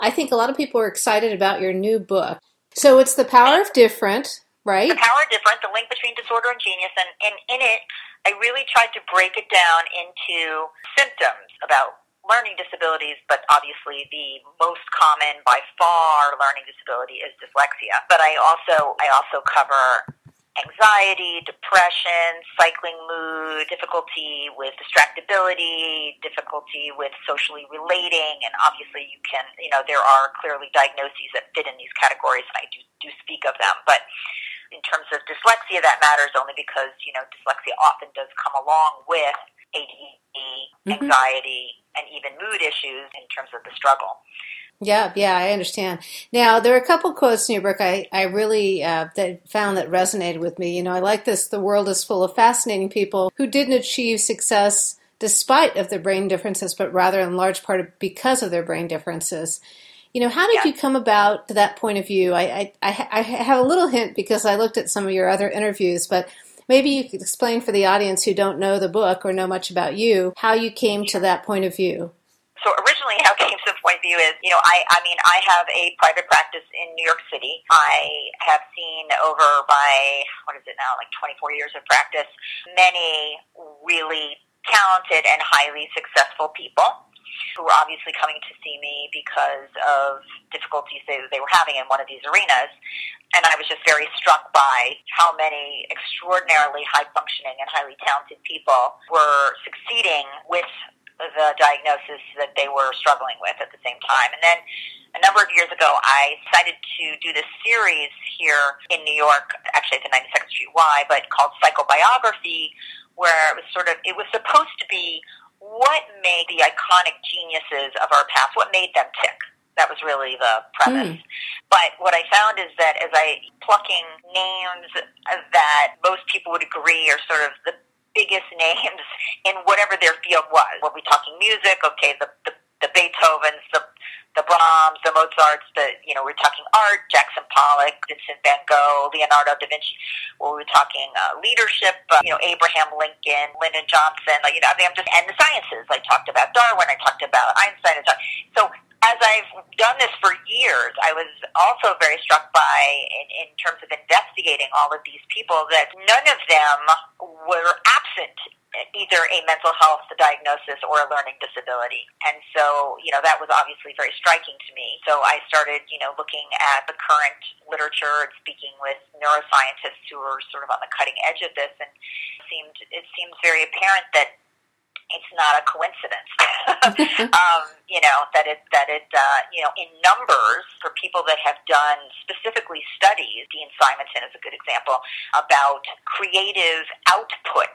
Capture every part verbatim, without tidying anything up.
I think a lot of people are excited about your new book. So it's The Power of Different, right? The Power of Different, the link between disorder and genius. And, and in it, I really tried to break it down into symptoms about learning disabilities, but obviously the most common by far learning disability is dyslexia. But I also I also cover anxiety, depression, cycling mood, difficulty with distractibility, difficulty with socially relating, and obviously you can, you know, there are clearly diagnoses that fit in these categories, and I do, do speak of them. But in terms of dyslexia, that matters only because, you know, dyslexia often does come along with A D D, anxiety, mm-hmm. and even mood issues in terms of the struggle. Yeah, yeah, I understand. Now, there are a couple quotes in your book I, I really uh, that found that resonated with me. You know, I like this: the world is full of fascinating people who didn't achieve success despite of their brain differences, but rather in large part because of their brain differences. You know, how did yeah. you come about to that point of view? I, I, I, I have a little hint because I looked at some of your other interviews, but maybe you could explain for the audience who don't know the book or know much about you, how you came to that point of view. So originally how I came to the point of view is, you know, I, I mean, I have a private practice in New York City. I have seen over my, what is it now, like twenty-four years of practice, many really talented and highly successful people who were obviously coming to see me because of difficulties they, they were having in one of these arenas. And I was just very struck by how many extraordinarily high-functioning and highly talented people were succeeding with the diagnosis that they were struggling with at the same time. And then a number of years ago, I decided to do this series here in New York, actually at the ninety-second Street Y, but called Psychobiography, where it was sort of, it was supposed to be what made the iconic geniuses of our past, what made them tick. That was really the premise. Mm. But what I found is that as I plucking names that most people would agree are sort of the biggest names in whatever their field was. Were we talking music? Okay, the the, the Beethovens, the the Brahms, the Mozarts, the, you know, we're talking art, Jackson Pollock, Vincent van Gogh, Leonardo da Vinci. Well, we're talking uh, leadership, uh, you know, Abraham Lincoln, Lyndon Johnson, like, you know, I mean, I'm just, and the sciences. I talked about Darwin, I talked about Einstein. And so as I've done this for years, I was also very struck by, in, in terms of investigating all of these people, that none of them were absent either a mental health diagnosis or a learning disability. And so, you know, that was obviously very striking to me. So I started, you know, looking at the current literature and speaking with neuroscientists who are sort of on the cutting edge of this, and it seemed, it seems very apparent that it's not a coincidence, um, you know, that it, that it, uh, you know, in numbers for people that have done specifically studies, Dean Simonton is a good example, about creative output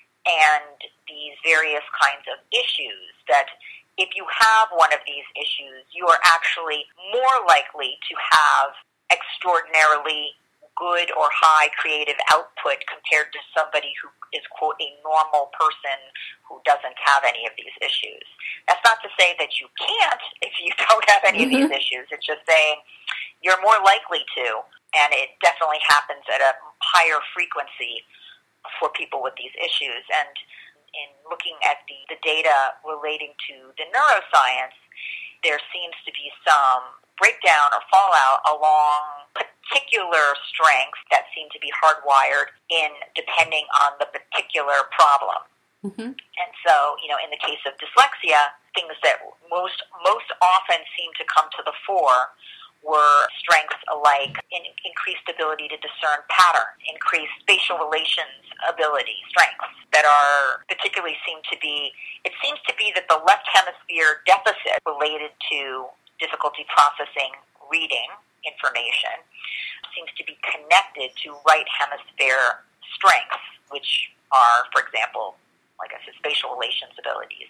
and these various kinds of issues, that if you have one of these issues, you are actually more likely to have extraordinarily good or high creative output compared to somebody who is, quote, a normal person who doesn't have any of these issues. That's not to say that you can't if you don't have any mm-hmm. of these issues. It's just saying you're more likely to, and it definitely happens at a higher frequency for people with these issues. And in looking at the, the data relating to the neuroscience, there seems to be some breakdown or fallout along particular strengths that seem to be hardwired in depending on the particular problem. Mm-hmm. And so, you know, in the case of dyslexia, things that most most often seem to come to the fore were strengths like in, increased ability to discern pattern, increased spatial relations ability, strengths that are particularly seem to be, it seems to be that the left hemisphere deficit related to difficulty processing reading information seems to be connected to right hemisphere strengths, which are, for example, like I said, spatial relations abilities.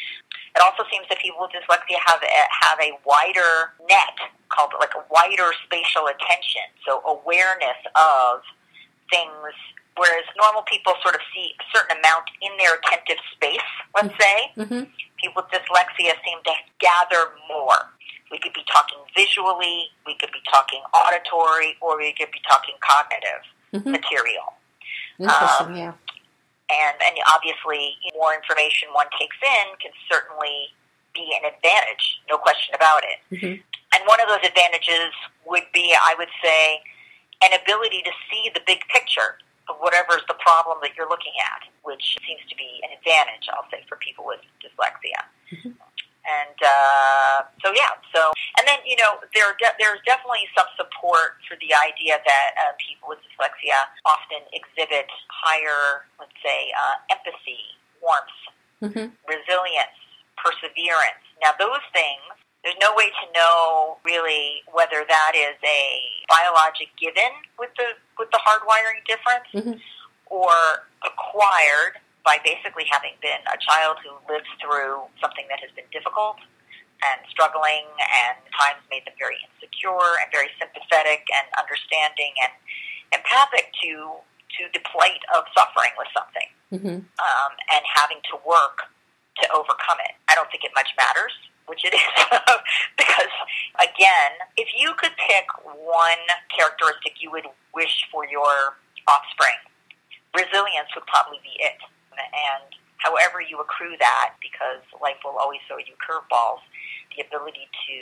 It also seems that people with dyslexia have a, have a wider net, called like a wider spatial attention, so awareness of things, whereas normal people sort of see a certain amount in their attentive space, let's say. Mm-hmm. People with dyslexia seem to gather more. We could be talking visually, we could be talking auditory, or we could be talking cognitive mm-hmm. material. Interesting, um, yeah. And, and obviously, more information one takes in can certainly be an advantage, no question about it. Mm-hmm. And one of those advantages would be, I would say, an ability to see the big picture of whatever's the problem that you're looking at, which seems to be an advantage, I'll say, for people with dyslexia. Mm-hmm. And uh, so, yeah, so, and then, you know, there de- there's definitely some support for the idea that uh, people with dyslexia often exhibit higher, let's say, uh, empathy, warmth, mm-hmm. resilience, perseverance. Now, those things, there's no way to know really whether that is a biologic given with the with the hardwiring difference mm-hmm. or acquired by basically having been a child who lives through something that has been difficult and struggling and at times made them very insecure and very sympathetic and understanding and empathic to to the plight of suffering with something mm-hmm. um, and having to work to overcome it. I don't think it much matters which it is, because, again, if you could pick one characteristic you would wish for your offspring, resilience would probably be it. And however you accrue that, because life will always throw you curveballs, the ability to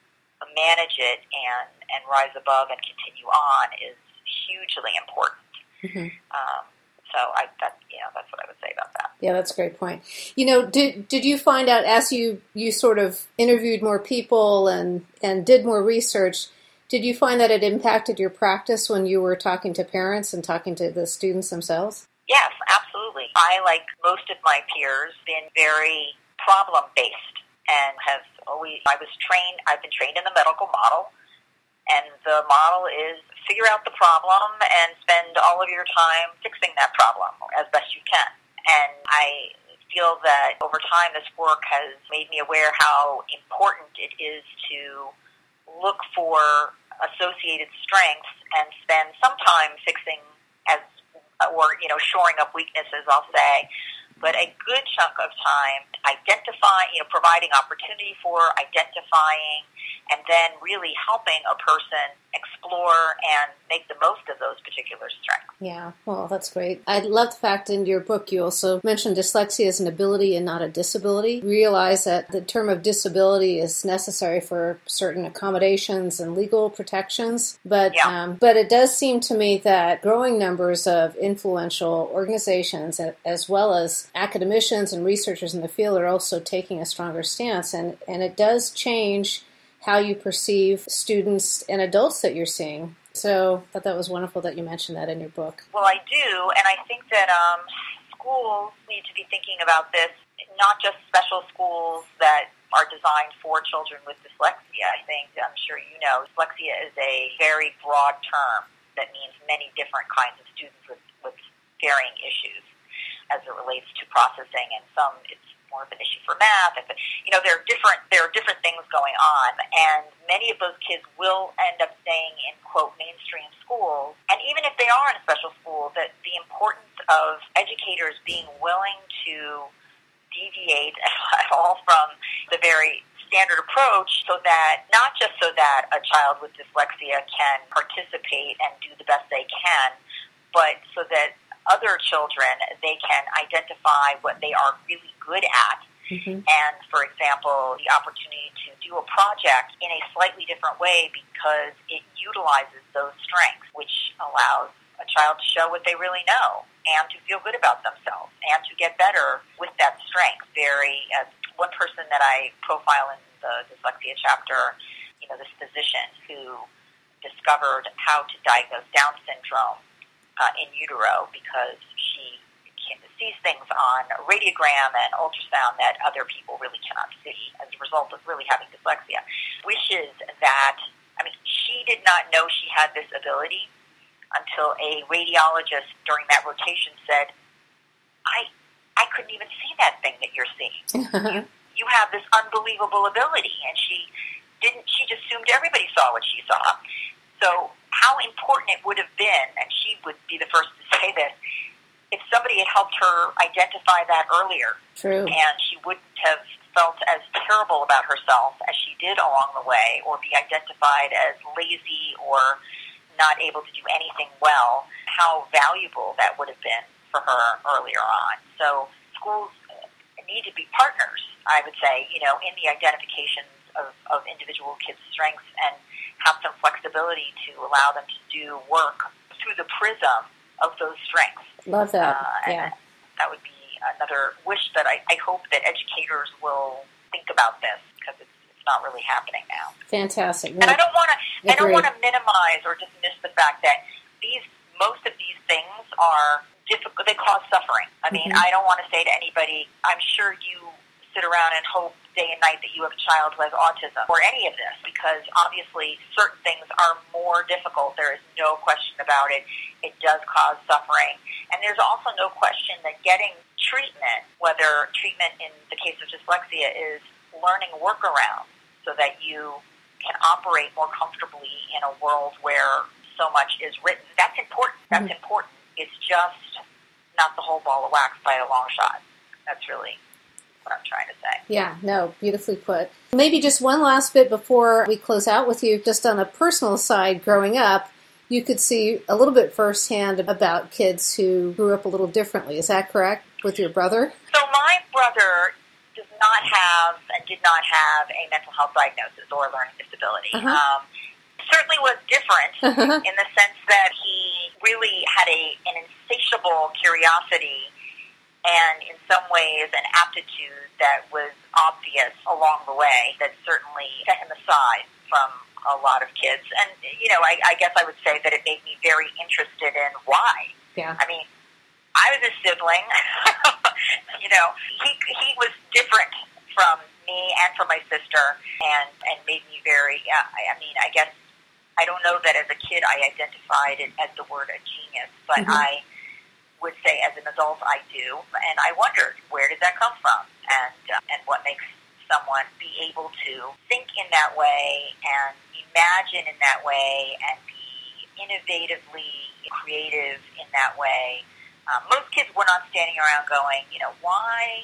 manage it and, and rise above and continue on is hugely important. Mm-hmm. Um, so I, that, you know, that's what I would say about that. Yeah, that's a great point. You know, did did you find out as you, you sort of interviewed more people and, and did more research, did you find that it impacted your practice when you were talking to parents and talking to the students themselves? Yes, absolutely. I, like most of my peers, been very problem-based and have always, I was trained, I've been trained in the medical model, and the model is figure out the problem and spend all of your time fixing that problem as best you can. And I feel that over time this work has made me aware how important it is to look for associated strengths and spend some time fixing as, or, you know, shoring up weaknesses, I'll say, but a good chunk of time identifying, you know, providing opportunity for identifying and then really helping a person explore and make the most of those particular strengths. Yeah, well, that's great. I love the fact in your book you also mentioned dyslexia as an ability and not a disability. Realize that the term of disability is necessary for certain accommodations and legal protections, but yeah. um, but it does seem to me that growing numbers of influential organizations as well as academicians and researchers in the field are also taking a stronger stance, and, and it does change how you perceive students and adults that you're seeing. So I thought that was wonderful that you mentioned that in your book. Well, I do, and I think that um, schools need to be thinking about this, not just special schools that are designed for children with dyslexia. I think, I'm sure you know, dyslexia is a very broad term that means many different kinds of students with, with varying issues as it relates to processing, and some it's more of an issue for math. And, you know, there are different there are different things going on, and many of those kids will end up staying in, quote, mainstream schools. And even if they are in a special school, that the importance of educators being willing to deviate at all from the very standard approach, so that, not just so that a child with dyslexia can participate and do the best they can, but so that other children, they can identify what they are really good at. Mm-hmm. And, for example, the opportunity to do a project in a slightly different way because it utilizes those strengths, which allows a child to show what they really know and to feel good about themselves and to get better with that strength. Very, uh, one person that I profile in the dyslexia chapter, you know, this physician who discovered how to diagnose Down syndrome Uh, in utero because she sees things on a radiogram and ultrasound that other people really cannot see as a result of really having dyslexia. Wishes that, I mean, she did not know she had this ability until a radiologist during that rotation said, I I couldn't even see that thing that you're seeing. you, you have this unbelievable ability. And she didn't, she just assumed everybody saw what she saw. So how important it would have been, and she would be the first to say this, if somebody had helped her identify that earlier. True. And she wouldn't have felt as terrible about herself as she did along the way, or be identified as lazy or not able to do anything well, how valuable that would have been for her earlier on. So schools need to be partners, I would say, you know, in the identifications of, of individual kids' strengths and have some flexibility to allow them to do work through the prism of those strengths. Love that. Uh, yeah. That would be another wish that I, I hope that educators will think about this, because it's, it's not really happening now. Fantastic. And I don't want to I don't Agreed. want to minimize or dismiss the fact that these most of these things are difficult. They cause suffering. I mean, Mm-hmm. I don't want to say to anybody, I'm sure you sit around and hope day and night that you have a child who has autism or any of this, because obviously certain things are more difficult. There is no question about it. It does cause suffering. And there's also no question that getting treatment, whether treatment in the case of dyslexia is learning workarounds so that you can operate more comfortably in a world where so much is written, that's important. That's mm-hmm. important. It's just not the whole ball of wax by a long shot. That's really what I'm trying to say. Yeah, no, beautifully put. Maybe just one last bit before we close out with you, just on a personal side, growing up, you could see a little bit firsthand about kids who grew up a little differently. Is that correct with your brother? So my brother does not have and did not have a mental health diagnosis or a learning disability. Uh-huh. Um, certainly was different uh-huh. in the sense that he really had a an insatiable curiosity and in some ways an aptitude that was obvious along the way that certainly set him aside from a lot of kids. And, you know, I, I guess I would say that it made me very interested in why. Yeah. I mean, I was a sibling. you know, he he was different from me and from my sister and, and made me very, uh, I, I mean, I guess, I don't know that as a kid I identified it as the word a genius, but mm-hmm. I would say as an adult I do, and I wondered, where did that come from, and uh, and what makes someone be able to think in that way and imagine in that way and be innovatively creative in that way. Um, most kids were not standing around going, you know, why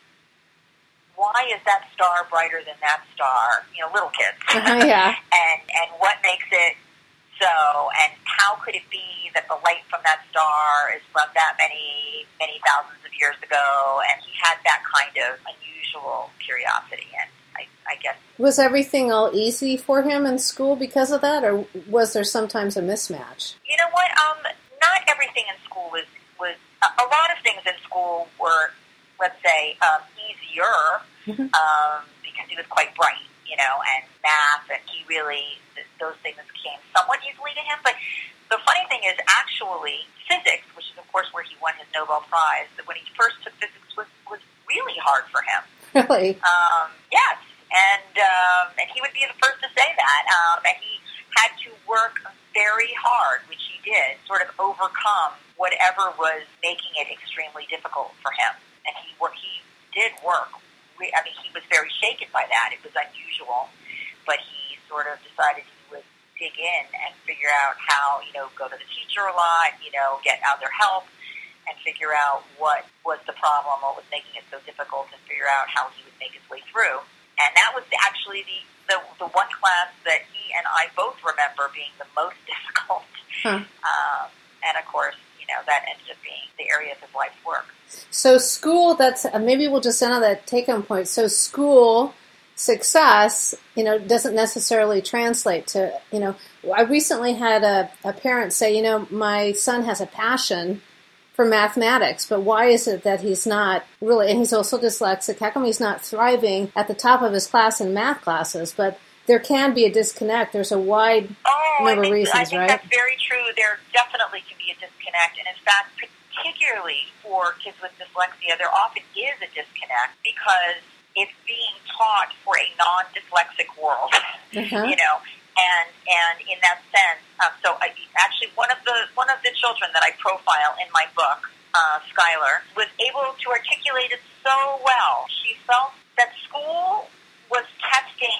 why is that star brighter than that star? You know, little kids. Uh-huh, yeah. and and what makes it so, and how could it be that the light from that star is from that many, many thousands of years ago? And he had that kind of unusual curiosity, and I, I guess... Was everything all easy for him in school because of that, or was there sometimes a mismatch? You know what? Um, not everything in school was... was a, a lot of things in school were, let's say, um, easier, mm-hmm. um, because he was quite bright, you know, and math, and he really... those things came somewhat easily to him. But the funny thing is, actually, physics, which is, of course, where he won his Nobel Prize, that when he first took physics was, was really hard for him. Really? Um, yes. And, um, and he would be the first to say that. Um, and he had to work very hard, which he did, sort of overcome whatever was making it extremely difficult for him. And he, he did work. I mean, he was very shaken by that. It was unusual. But he sort of decided he would dig in and figure out how, you know, go to the teacher a lot, you know, get other help and figure out what was the problem, what was making it so difficult, and figure out how he would make his way through. And that was actually the, the, the one class that he and I both remember being the most difficult. Huh. Um, and, of course, you know, that ended up being the area of his life's work. So school, that's, uh, maybe we'll just end on that take-home point. So school... success, you know, doesn't necessarily translate to, you know, I recently had a, a parent say, you know, my son has a passion for mathematics, but why is it that he's not really, and he's also dyslexic, how come he's not thriving at the top of his class in math classes? But there can be a disconnect. There's a wide oh, number I think, of reasons, I think right? That's very true. There definitely can be a disconnect, and in fact, particularly for kids with dyslexia, there often is a disconnect because it's being taught for a non-dyslexic world, uh-huh. you know, and and in that sense, um, so I, actually one of the one of the children that I profile in my book, uh, Skylar, was able to articulate it so well. She felt that school was testing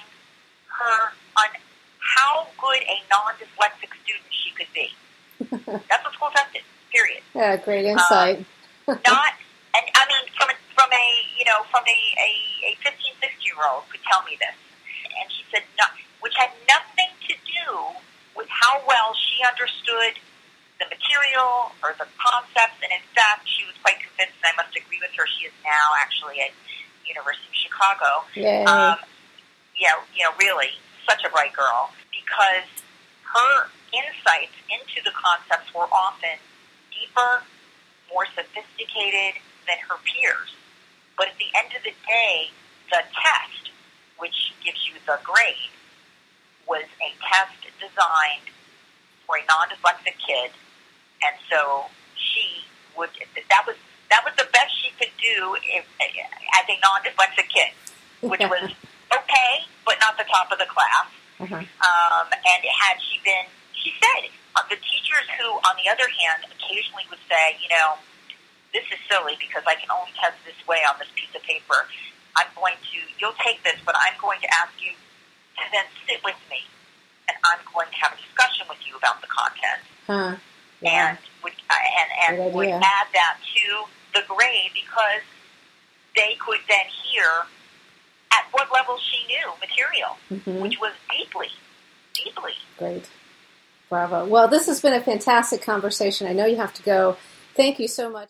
her on how good a non-dyslexic student she could be. That's what school tested. Period. Yeah, great insight. Um, not. And, I mean, from a, from a you know, from a, a, a fifteen, sixteen-year-old could tell me this. And she said, no, which had nothing to do with how well she understood the material or the concepts. And, in fact, she was quite convinced, and I must agree with her, she is now actually at University of Chicago. Yay. Um, yeah, you know, really such a bright girl, because her insights into the concepts were often deeper, more sophisticated than her peers. But at the end of the day, the test, which gives you the grade, was a test designed for a non-dyslexic kid, and so she would, that was that was the best she could do if, as a non-dyslexic kid, which was okay, but not the top of the class. Uh-huh. Um, and had she been, she said, uh, the teachers who, on the other hand, occasionally would say, you know, this is silly because I can only test this way on this piece of paper. I'm going to, you'll take this, but I'm going to ask you to then sit with me, and I'm going to have a discussion with you about the content. Huh. Yeah. And would uh, and, and would add that to the grade, because they could then hear at what level she knew material, mm-hmm. which was deeply, deeply. Great. Bravo. Well, this has been a fantastic conversation. I know you have to go. Thank you so much.